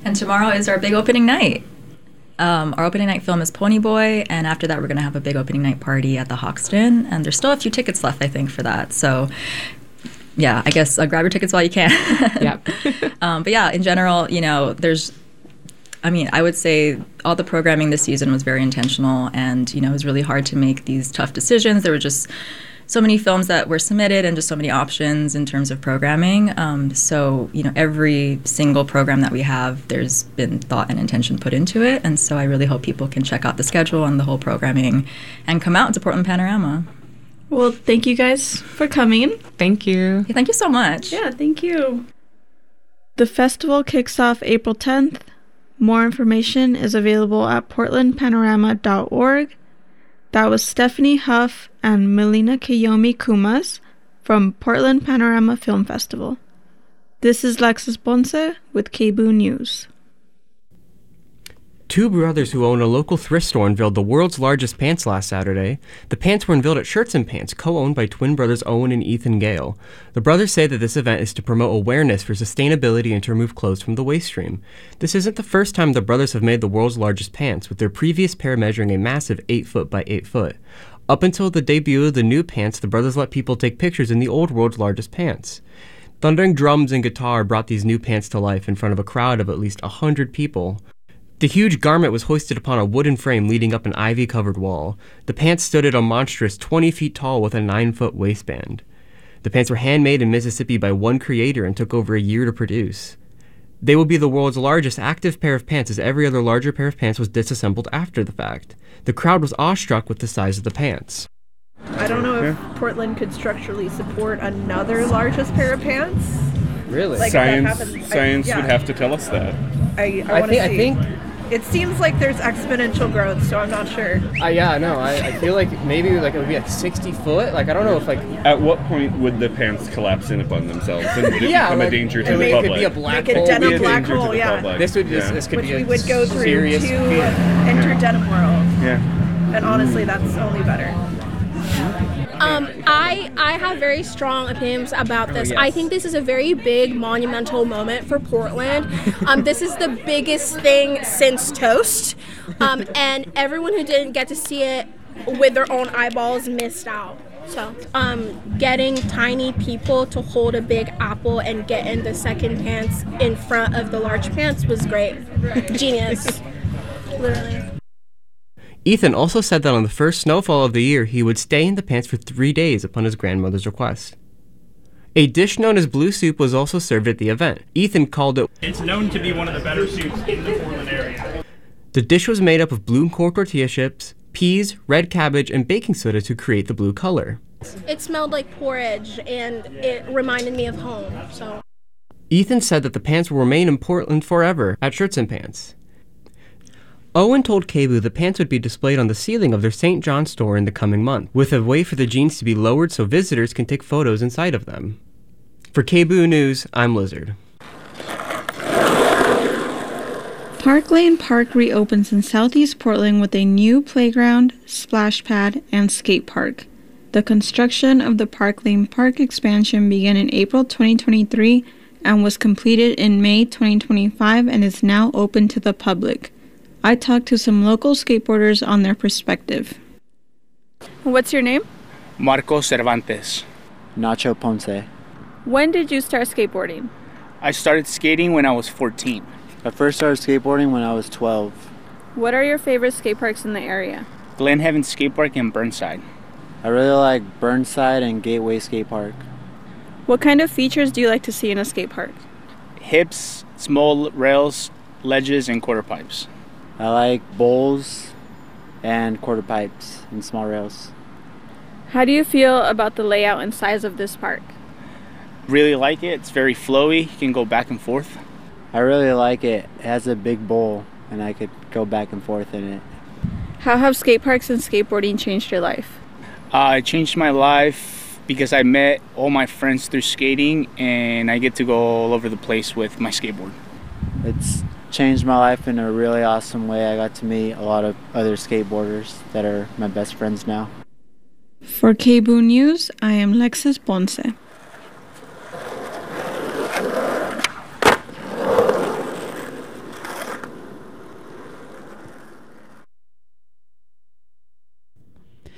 And tomorrow is our big opening night. Um, our opening night film is Pony Boy, and after that we're going to have a big opening night party at the Hoxton, and there's still a few tickets left, I think, for that. So, yeah, I guess uh, grab your tickets while you can. Yep. um, but yeah, in general, you know, there's, I mean, I would say all the programming this season was very intentional, and, you know, it was really hard to make these tough decisions. There were just so many films that were submitted and just so many options in terms of programming. Um, so, you know, every single program that we have, there's been thought and intention put into it. And so I really hope people can check out the schedule and the whole programming and come out to Portland Panorama. Well, thank you guys for coming. Thank you. Yeah, thank you so much. Yeah, thank you. The festival kicks off April tenth. More information is available at portland panorama dot org. That was Stephanie Huff and Melina Kiyomi Kumas from Portland Panorama Film Festival. This is Lexus Ponce with K B O News. Two brothers who own a local thrift store unveiled the world's largest pants last Saturday. The pants were unveiled at Shirts and Pants, co-owned by twin brothers Owen and Ethan Gale. The brothers say that this event is to promote awareness for sustainability and to remove clothes from the waste stream. This isn't the first time the brothers have made the world's largest pants, with their previous pair measuring a massive eight foot by eight foot. Up until the debut of the new pants, the brothers let people take pictures in the old world's largest pants. Thundering drums and guitar brought these new pants to life in front of a crowd of at least one hundred people. The huge garment was hoisted upon a wooden frame leading up an ivy-covered wall. The pants stood at a monstrous twenty feet tall with a nine foot waistband. The pants were handmade in Mississippi by one creator and took over a year to produce. They will be the world's largest active pair of pants, as every other larger pair of pants was disassembled after the fact. The crowd was awestruck with the size of the pants. I don't know if Portland could structurally support another largest pair of pants. Really? Like science happens, science I, yeah. would have to tell us that. I, I, I want to think- I see. think- It seems like there's exponential growth, so I'm not sure. Uh, yeah, no, I, I feel like maybe like it would be like sixty foot. Like I don't know if like. At what point would the pants collapse in upon themselves and would it Yeah, become like, a danger to I the mean, it public? could be a black Make it a hole. denim Be a black danger to hole, the yeah. public. This would Yeah. this, this could Which be a we would go through serious to yeah. enter denim world. Yeah. And honestly, that's only better. Um, I I have very strong opinions about this. Oh, yes. I think this is a very big monumental moment for Portland. Um, this is the biggest thing since Toast, um, and everyone who didn't get to see it with their own eyeballs missed out. So, um, getting tiny people to hold a big apple and get in the second pants in front of the large pants was great. Genius. Literally. Ethan also said that on the first snowfall of the year, he would stay in the pants for three days upon his grandmother's request. A dish known as blue soup was also served at the event. Ethan called it, It's known to be one of the better soups in the Portland area. The dish was made up of blue corn tortilla chips, peas, red cabbage, and baking soda to create the blue color. It smelled like porridge, and it reminded me of home. So. Ethan said that the pants will remain in Portland forever at Shirts and Pants. Owen told K B O the pants would be displayed on the ceiling of their Saint John store in the coming month, with a way for the jeans to be lowered so visitors can take photos inside of them. For K B O News, I'm Lizard. Park Lane Park reopens in Southeast Portland with a new playground, splash pad, and skate park. The construction of the Park Lane Park expansion began in April twenty twenty-three and was completed in May twenty twenty-five and is now open to the public. I talked to some local skateboarders on their perspective. What's your name? Marco Cervantes. Nacho Ponce. When did you start skateboarding? I started skating when I was fourteen. I first started skateboarding when I was twelve. What are your favorite skate parks in the area? Glen Haven Skate Park and Burnside. I really like Burnside and Gateway Skate Park. What kind of features do you like to see in a skate park? Hips, small rails, ledges, and quarter pipes. I like bowls and quarter pipes and small rails. How do you feel about the layout and size of this park? Really like it. It's very flowy. You can go back and forth. I really like it. It has a big bowl and I could go back and forth in it. How have skate parks and skateboarding changed your life? Uh, it changed my life because I met all my friends through skating and I get to go all over the place with my skateboard. It's changed my life in a really awesome way. I got to meet a lot of other skateboarders that are my best friends now. For K B O News, I am Lexus Ponce.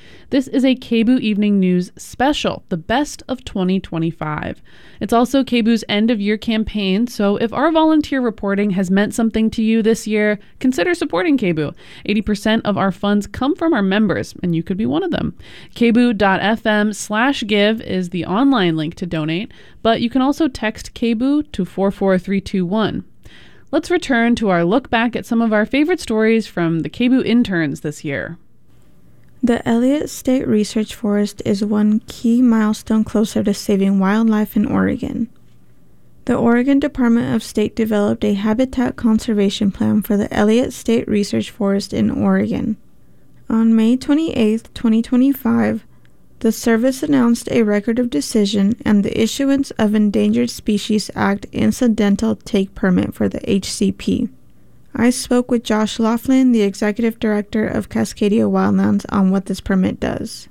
This is a K B U Evening News special, the best of twenty twenty-five. It's also K B U's end-of-year campaign, so if our volunteer reporting has meant something to you this year, consider supporting K B U. eighty percent of our funds come from our members, and you could be one of them. kbu.fm slash give is the online link to donate, but you can also text K B U to four four three two one. Let's return to our look back at some of our favorite stories from the K B U interns this year. The Elliott State Research Forest is one key milestone closer to saving wildlife in Oregon. The Oregon Department of State developed a habitat conservation plan for the Elliott State Research Forest in Oregon. On May twenty-eighth, twenty twenty-five, the service announced a record of decision and the issuance of Endangered Species Act incidental take permit for the H C P. I spoke with Josh Laughlin, the executive director of Cascadia Wildlands, on what this permit does.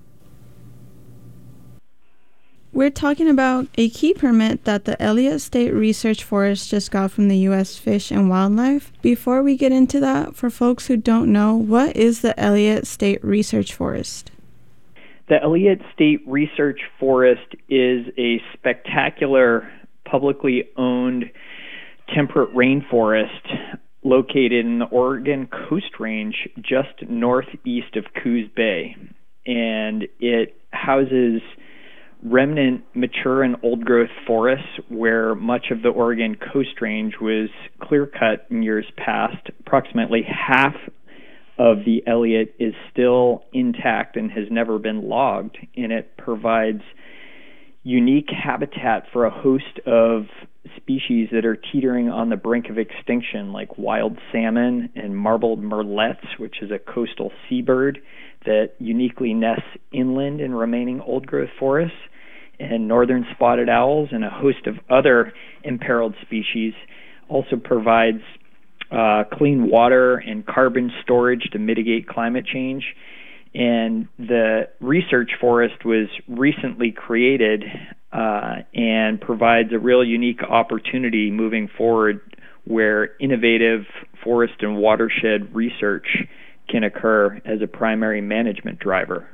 We're talking about a key permit that the Elliott State Research Forest just got from the U S Fish and Wildlife. Before we get into that, for folks who don't know, what is the Elliott State Research Forest? The Elliott State Research Forest is a spectacular, publicly owned temperate rainforest located in the Oregon Coast Range just northeast of Coos Bay. And it houses remnant mature and old-growth forests where much of the Oregon Coast Range was clear-cut in years past. Approximately half of the Elliott is still intact and has never been logged, and it provides unique habitat for a host of species that are teetering on the brink of extinction, like wild salmon and marbled murrelets, which is a coastal seabird that uniquely nests inland in remaining old-growth forests, and northern spotted owls and a host of other imperiled species. Also provides uh, clean water and carbon storage to mitigate climate change. And the research forest was recently created uh, and provides a real unique opportunity moving forward where innovative forest and watershed research can occur as a primary management driver.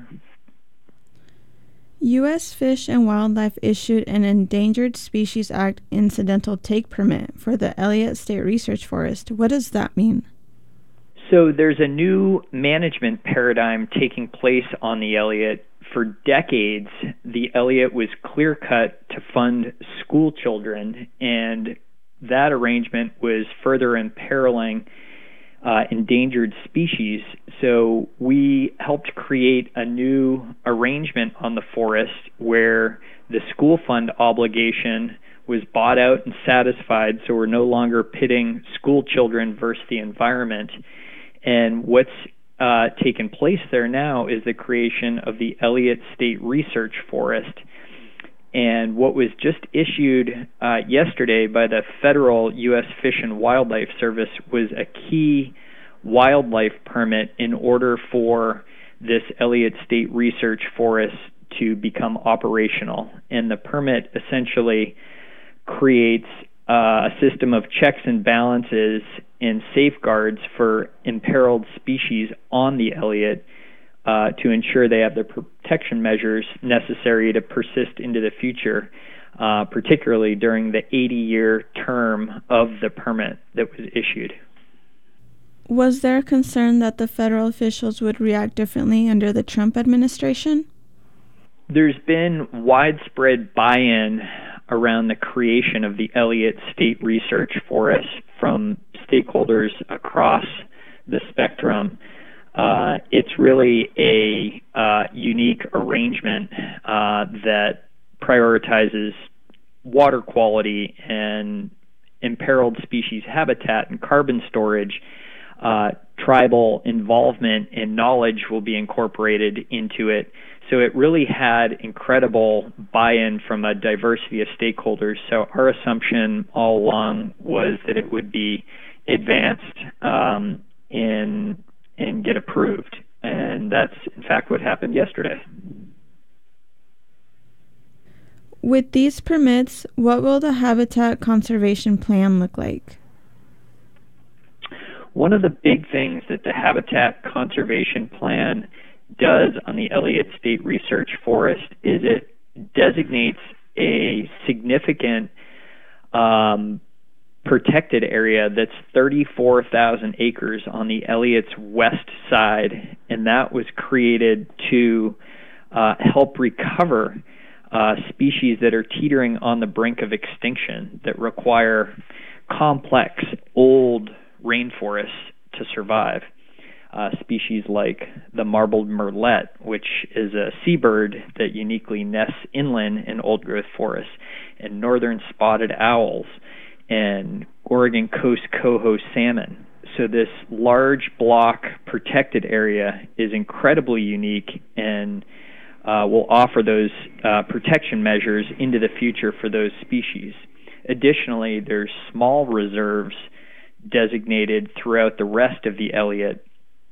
U S Fish and Wildlife issued an Endangered Species Act incidental take permit for the Elliott State Research Forest. What does that mean? So there's a new management paradigm taking place on the Elliott. For decades, the Elliott was clear-cut to fund school children, and that arrangement was further imperiling uh, endangered species. So we helped create a new arrangement on the forest where the school fund obligation was bought out and satisfied, so we're no longer pitting school children versus the environment. And what's uh, taken place there now is the creation of the Elliott State Research Forest. And what was just issued uh, yesterday by the federal U S Fish and Wildlife Service was a key wildlife permit in order for this Elliott State Research Forest to become operational. And the permit essentially creates uh, a system of checks and balances and safeguards for imperiled species on the Elliott uh, to ensure they have the protection measures necessary to persist into the future, uh, particularly during the eighty-year term of the permit that was issued. Was there a concern that the federal officials would react differently under the Trump administration? There's been widespread buy-in around the creation of the Elliott State Research Forest from stakeholders across the spectrum. Uh, it's really a uh, unique arrangement uh, that prioritizes water quality and imperiled species habitat and carbon storage. Uh, tribal involvement and knowledge will be incorporated into it. So it really had incredible buy-in from a diversity of stakeholders. So our assumption all along was that it would be advanced um, in, and get approved. And that's, in fact, what happened yesterday. With these permits, what will the habitat conservation plan look like? One of the big things that the Habitat Conservation Plan does on the Elliott State Research Forest is it designates a significant um, protected area that's thirty-four thousand acres on the Elliott's west side, and that was created to uh, help recover uh, species that are teetering on the brink of extinction that require complex, old rainforests to survive. Uh, species like the marbled murrelet, which is a seabird that uniquely nests inland in old-growth forests, and northern spotted owls, and Oregon coast coho salmon. So this large block protected area is incredibly unique and uh, will offer those uh, protection measures into the future for those species. Additionally, there's small reserves designated throughout the rest of the Elliott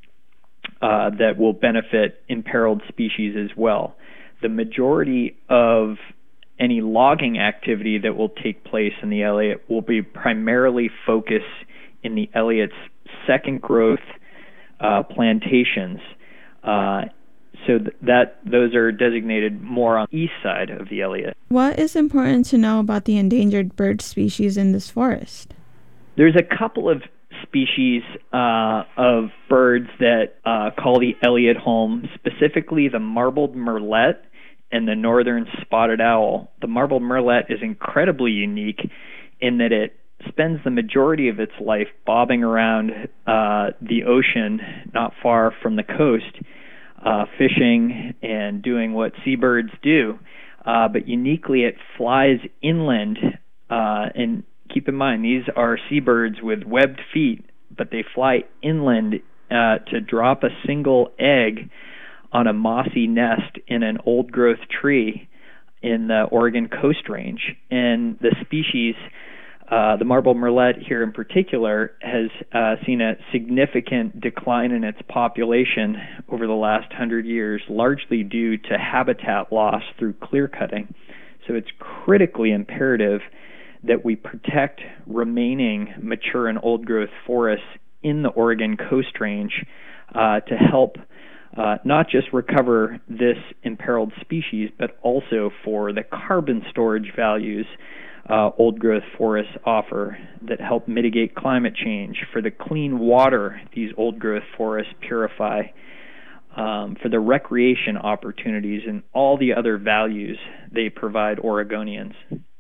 uh, that will benefit imperiled species as well. The majority of any logging activity that will take place in the Elliott will be primarily focused in the Elliott's second growth uh, plantations. Uh, so th- that those are designated more on the east side of the Elliott. What is important to know about the endangered bird species in this forest? There's a couple of species uh, of birds that uh, call the Elliott home, specifically the marbled murrelet and the northern spotted owl. The marbled murrelet is incredibly unique in that it spends the majority of its life bobbing around uh, the ocean not far from the coast, uh, fishing and doing what seabirds do. Uh, but uniquely, it flies inland. Uh, and keep in mind, these are seabirds with webbed feet, but they fly inland uh, to drop a single egg on a mossy nest in an old-growth tree in the Oregon Coast Range. And the species, uh, the marbled murrelet here in particular, has uh, seen a significant decline in its population over the last hundred years, largely due to habitat loss through clear-cutting. So it's critically imperative that we protect remaining mature and old-growth forests in the Oregon Coast Range uh, to help Uh, not just recover this imperiled species, but also for the carbon storage values uh, old-growth forests offer that help mitigate climate change, for the clean water these old-growth forests purify, um, for the recreation opportunities, and all the other values they provide Oregonians.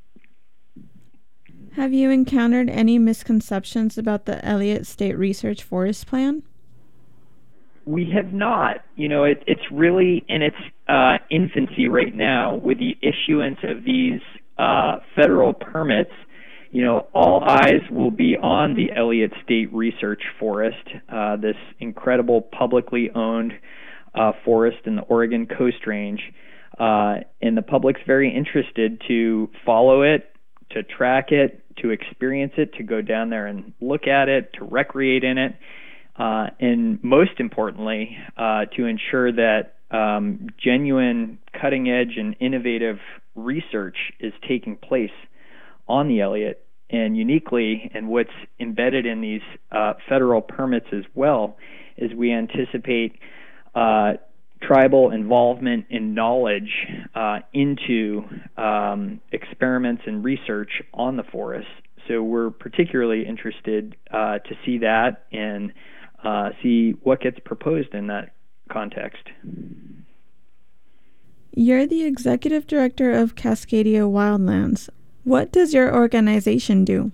Have you encountered any misconceptions about the Elliott State Research Forest Plan? We have not. You know, it, it's really in its uh, infancy right now with the issuance of these uh, federal permits. You know, all eyes will be on the Elliott State Research Forest, uh, this incredible publicly owned uh, forest in the Oregon Coast Range. Uh, and the public's very interested to follow it, to track it, to experience it, to go down there and look at it, to recreate in it. Uh, and most importantly, uh, to ensure that um, genuine cutting-edge and innovative research is taking place on the Elliott. And uniquely, and what's embedded in these uh, federal permits as well, is we anticipate uh, tribal involvement and knowledge uh, into um, experiments and research on the forest. So we're particularly interested uh, to see that and Uh, see what gets proposed in that context. You're the executive director of Cascadia Wildlands. What does your organization do?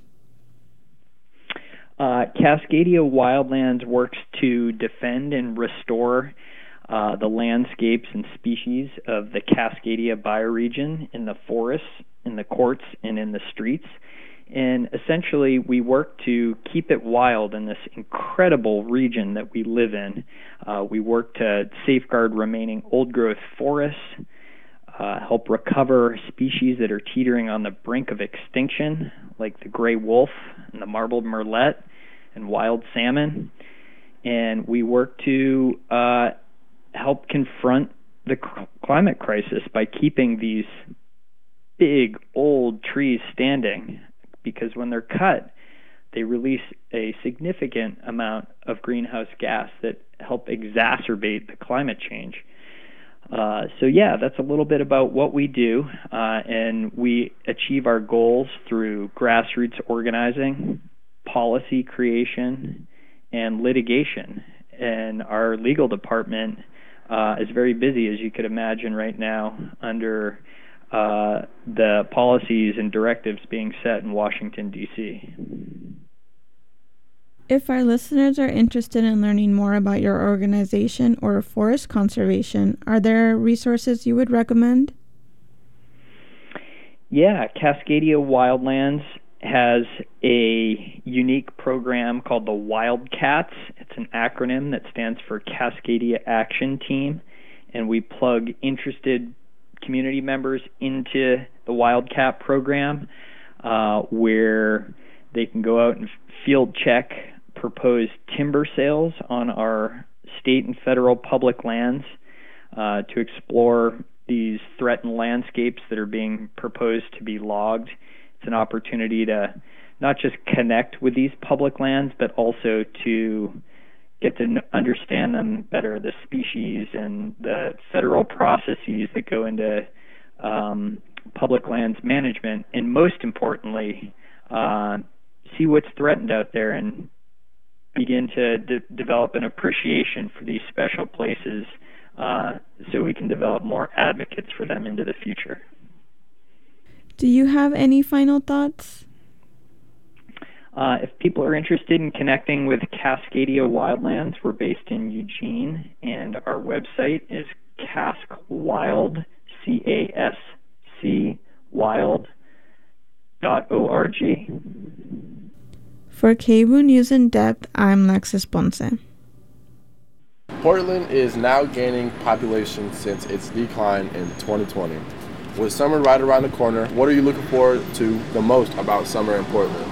Uh, Cascadia Wildlands works to defend and restore uh, the landscapes and species of the Cascadia bioregion in the forests, in the courts, and in the streets. And essentially, we work to keep it wild in this incredible region that we live in. Uh, we work to safeguard remaining old-growth forests, uh, help recover species that are teetering on the brink of extinction, like the gray wolf and the marbled murrelet and wild salmon. And we work to uh, help confront the c- climate crisis by keeping these big, old trees standing, because when they're cut, they release a significant amount of greenhouse gas that help exacerbate the climate change. Uh, so yeah, that's a little bit about what we do, uh, and we achieve our goals through grassroots organizing, policy creation, and litigation. And our legal department uh, is very busy, as you could imagine right now, under uh, the policies and directives being set in Washington, D C If our listeners are interested in learning more about your organization or forest conservation, are there resources you would recommend? Yeah, Cascadia Wildlands has a unique program called the Wildcats. It's an acronym that stands for Cascadia Action Team, and we plug interested community members into the Wildcat program, uh, where they can go out and field check proposed timber sales on our state and federal public lands uh, to explore these threatened landscapes that are being proposed to be logged. It's an opportunity to not just connect with these public lands, but also to get to understand them better, the species and the federal processes that go into um, public lands management, and most importantly, uh, see what's threatened out there and begin to de- develop an appreciation for these special places uh, so we can develop more advocates for them into the future. Do you have any final thoughts? Uh, if people are interested in connecting with Cascadia Wildlands, we're based in Eugene, and our website is cascwild, C A S C, wild dot O R G. For K B O O News in Depth, I'm Lexus Ponce. Portland is now gaining population since its decline in twenty twenty. With summer right around the corner, what are you looking forward to the most about summer in Portland?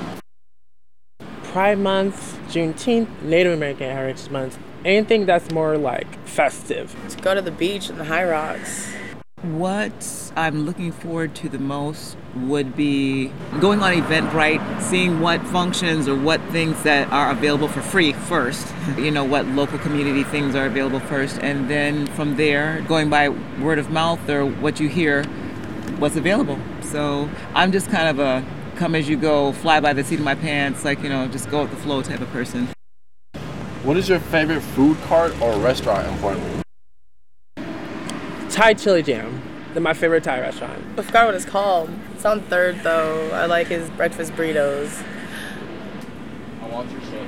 Pride Month, Juneteenth, Native American Heritage Month, anything that's more like festive. To go to the beach and the High Rocks. What I'm looking forward to the most would be going on Eventbrite, seeing what functions or what things that are available for free first, you know, what local community things are available first, and then from there, going by word of mouth or what you hear, what's available. So I'm just kind of a come as you go, fly by the seat of my pants, like, you know, just go with the flow type of person. What is your favorite food cart or restaurant in Portland? Thai Chili Jam. They're my favorite Thai restaurant. I forgot what it's called. It's on Third, though. I like his breakfast burritos. I want your shit.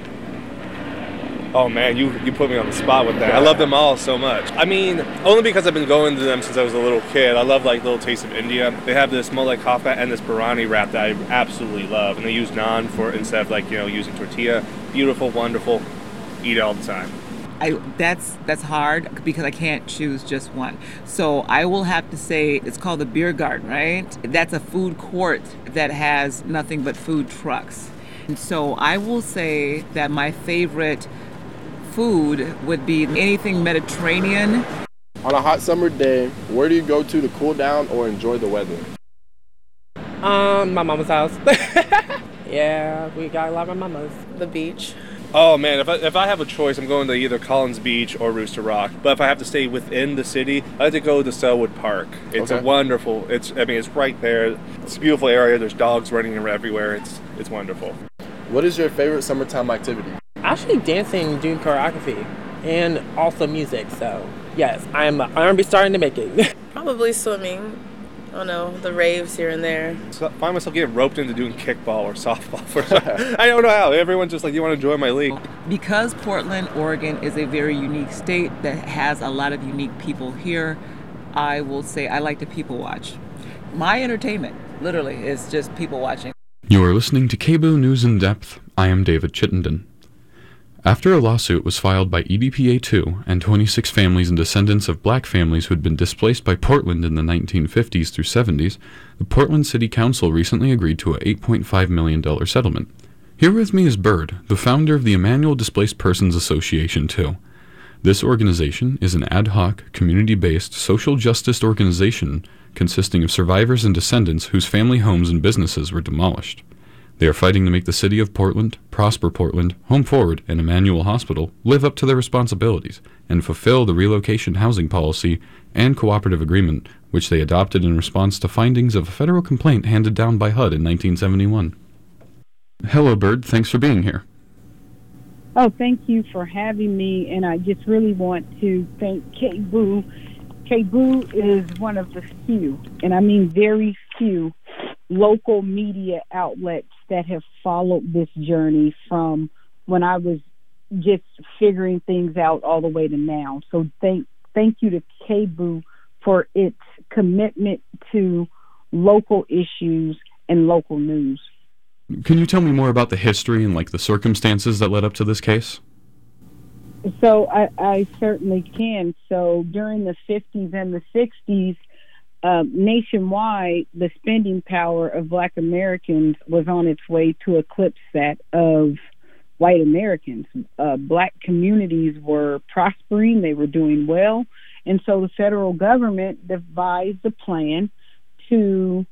Oh man, you, you put me on the spot with that. I love them all so much. I mean, only because I've been going to them since I was a little kid. I love like Little Taste of India. They have this mole kafta and this biryani wrap that I absolutely love. And they use naan for instead of like, you know, using tortilla. Beautiful, wonderful. Eat it all the time. I, that's that's hard because I can't choose just one. So I will have to say it's called the Beer Garden, right? That's a food court that has nothing but food trucks. And so I will say that my favorite food would be anything Mediterranean. On a hot summer day, where do you go to to cool down or enjoy the weather? Um, my mama's house. Yeah, we got a lot of my mama's. The beach. Oh man, if I, if I have a choice, I'm going to either Collins Beach or Rooster Rock. But if I have to stay within the city, I like to go to Selwood Park. It's Okay. a wonderful, it's I mean, it's right there. It's a beautiful area. There's dogs running everywhere. It's it's wonderful. What is your favorite summertime activity? Actually dancing, doing choreography, and also music. So yes, I'm I'm gonna be starting to make it. Probably swimming. I don't know, the raves here and there. So I find myself getting roped into doing kickball or softball. For I don't know how. Everyone's just like, you want to join my league? Because Portland, Oregon is a very unique state that has a lot of unique people here, I will say I like to people watch. My entertainment, literally, is just people watching. You are listening to K B O O News in Depth. I am David Chittenden. After a lawsuit was filed by E D P A two and twenty-six families and descendants of black families who had been displaced by Portland in the nineteen fifties through seventies, the Portland City Council recently agreed to a eight point five million dollars settlement. Here with me is Bird, the founder of the Emmanuel Displaced Persons Association two. This organization is an ad hoc, community-based social justice organization consisting of survivors and descendants whose family homes and businesses were demolished. They are fighting to make the city of Portland, Prosper Portland, Home Forward, and Emmanuel Hospital live up to their responsibilities and fulfill the relocation housing policy and cooperative agreement which they adopted in response to findings of a federal complaint handed down by H U D in nineteen seventy-one. Hello, Bird. Thanks for being here. Oh, thank you for having me, and I just really want to thank K-Boo. K-Boo is one of the few, and I mean very few, local media outlets that have followed this journey from when I was just figuring things out all the way to now. So thank thank you to K-Boo for its commitment to local issues and local news. Can you tell me more about the history and like the circumstances that led up to this case? So I, I certainly can. So during the fifties and the sixties, uh, nationwide, the spending power of Black Americans was on its way to eclipse that of white Americans. Uh, black communities were prospering, they were doing well, and so the federal government devised a plan to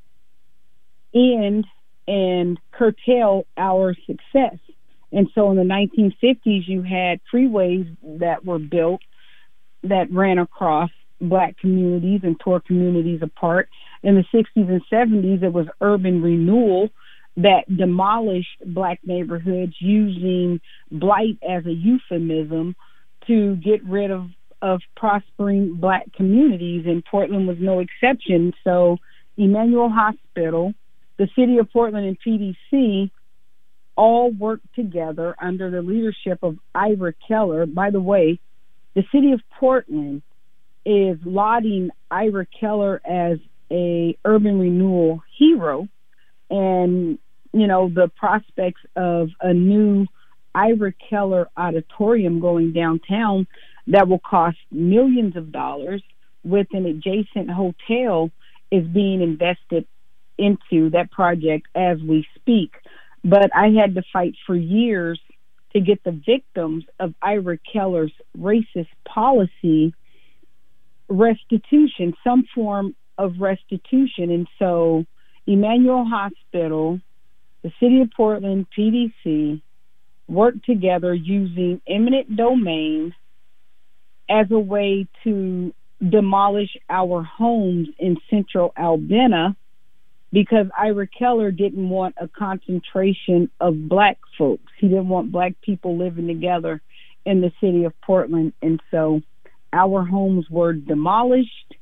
end and curtail our success. And so in the nineteen fifties, you had freeways that were built that ran across Black communities and tore communities apart. In the sixties and seventies, it was urban renewal that demolished Black neighborhoods using blight as a euphemism to get rid of, of prospering Black communities, and Portland was no exception. So Emmanuel Hospital, the city of Portland, and P D C all worked together under the leadership of Ira Keller. By the way, the city of Portland is lauding Ira Keller as a urban renewal hero, and you know the prospects of a new Ira Keller auditorium going downtown that will cost millions of dollars with an adjacent hotel is being invested into that project as we speak. But I had to fight for years to get the victims of Ira Keller's racist policy restitution, some form of restitution. And so Emmanuel Hospital, the city of Portland, P D C, worked together using eminent domain as a way to demolish our homes in central Albina, because Ira Keller didn't want a concentration of Black folks. He didn't want Black people living together in the city of Portland. And so our homes were demolished.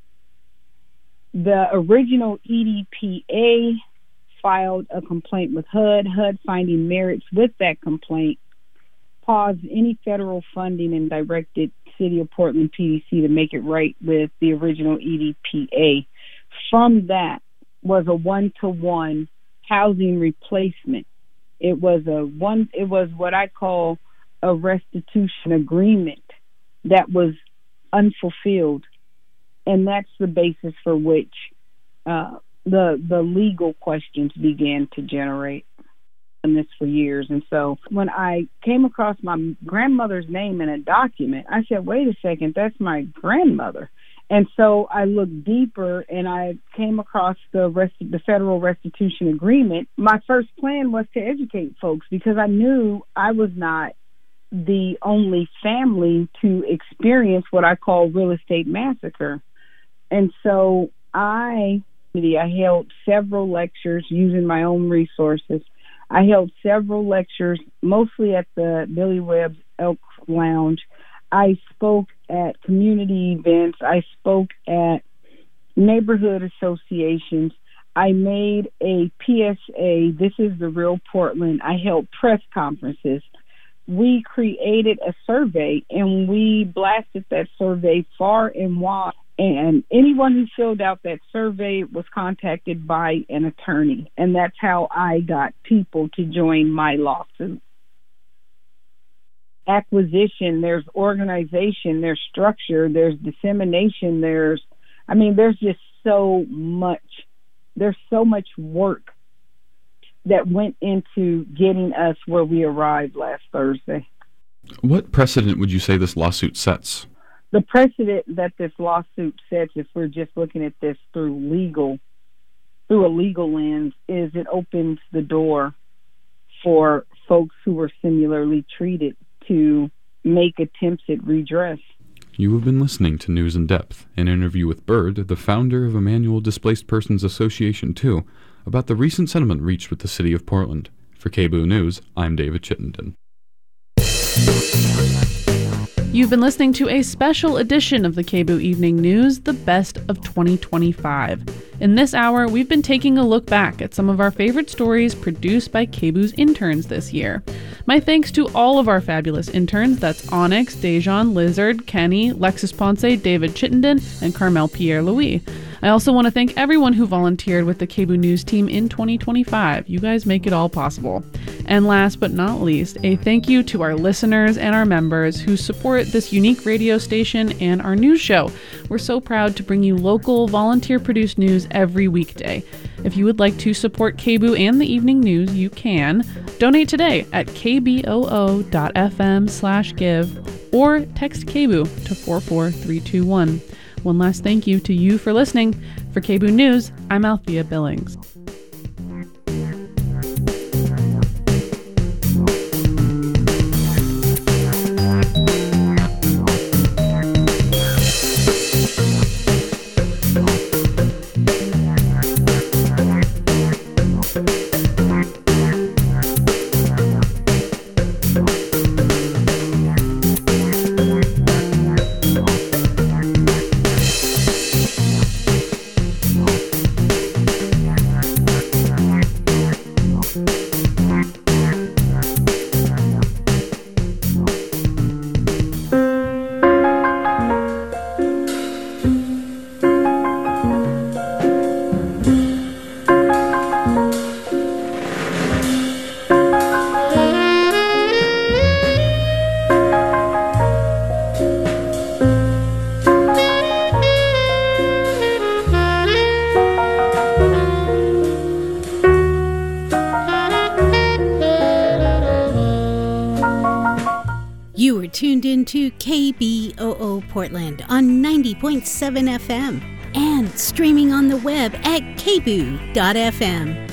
The original E D P A filed a complaint with H U D. H U D, finding merits with that complaint, paused any federal funding and directed city of Portland P D C to make it right with the original E D P A. From that was a one-to-one housing replacement. It was a one. It was what I call a restitution agreement that was unfulfilled, and that's the basis for which uh, the the legal questions began to generate. And this for years. And so when I came across my grandmother's name in a document, I said, "Wait a second, that's my grandmother." And so I looked deeper, and I came across the rest, the federal restitution agreement. My first plan was to educate folks, because I knew I was not the only family to experience what I call real estate massacre. And so I, I held several lectures using my own resources. I held several lectures, mostly at the Billy Webb's Elk Lounge. I spoke at community events. I spoke at neighborhood associations. I made a P S A, This is the Real Portland. I held press conferences. We created a survey, and we blasted that survey far and wide. And anyone who filled out that survey was contacted by an attorney. And that's how I got people to join my lawsuit. Acquisition, there's organization, there's structure, there's dissemination, there's, I mean, there's just so much. There's so much work that went into getting us where we arrived last Thursday. What precedent would you say this lawsuit sets? The precedent that this lawsuit sets, if we're just looking at this through legal, through a legal lens, is it opens the door for folks who were similarly treated to make attempts at redress. You have been listening to News in Depth, an interview with Bird, the founder of Emmanuel Displaced Persons Association two, about the recent settlement reached with the city of Portland. For K B O O News, I'm David Chittenden. You've been listening to a special edition of the K B O O Evening News, the best of twenty twenty-five. In this hour, we've been taking a look back at some of our favorite stories produced by K B O O's interns this year. My thanks to all of our fabulous interns, that's Onyx, Dejan, Lizard, Kenny, Lexus Ponce, David Chittenden, and Carmel Pierre-Louis. I also want to thank everyone who volunteered with the K B O O News team in twenty twenty-five. You guys make it all possible. And last but not least, a thank you to our listeners and our members who support this unique radio station and our news show. We're so proud to bring you local, volunteer-produced news every weekday. If you would like to support K B O O and the evening news, you can. Donate today at kboo.fm slash give or text K B O O to four four three two one. One last thank you to you for listening. For K B O O News, I'm Althea Billings. Tuned into K B O O Portland on ninety point seven F M and streaming on the web at k b o o dot f m.